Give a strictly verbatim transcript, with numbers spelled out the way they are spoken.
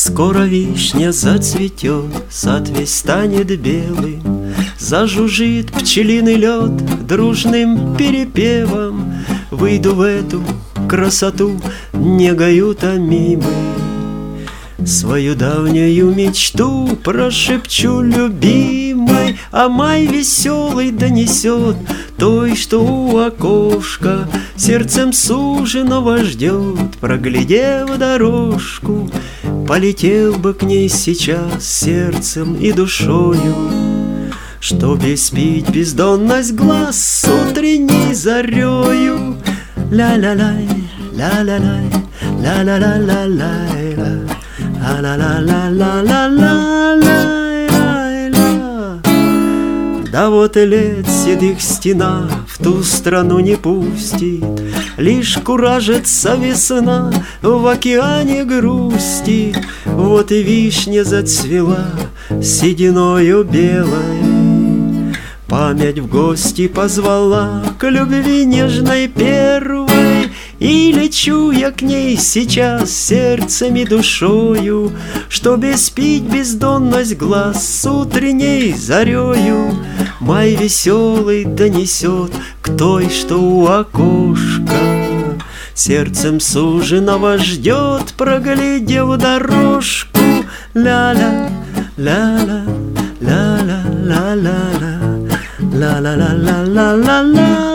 Скоро вишня зацветет, сад весь станет белым, зажужжит пчелиный лед дружным перепевом. Выйду в эту красоту негою томимой, свою давнюю мечту прошепчу любимой, а май веселый донесет той, что у окошка сердцем суженого ждет. Проглядев дорожку, полетел бы к ней сейчас сердцем и душою, чтоб испить бездонность глаз с утренней зарею. Ля-ля-лай, ля-ля-лай, ля-ля-ля-ля-ля-ля, ла-ла-ла-ла-ла-ла-ла-ла-ла. Да вот и лет седых стена в ту страну не пустит, лишь куражится весна в океане грусти. Вот и вишня зацвела сединою белой, память в гости позвала к любви нежной первой. И лечу я к ней сейчас сердцем и душою, чтоб испить бездонность глаз с утренней зарею. Май веселый донесет к той, что у окошка сердцем суженого ждет, проглядев дорожку. Ля-ля, ля-ля, ля-ля, ля-ля, ля-ля, ля-ля, ля-ля, ля-ля.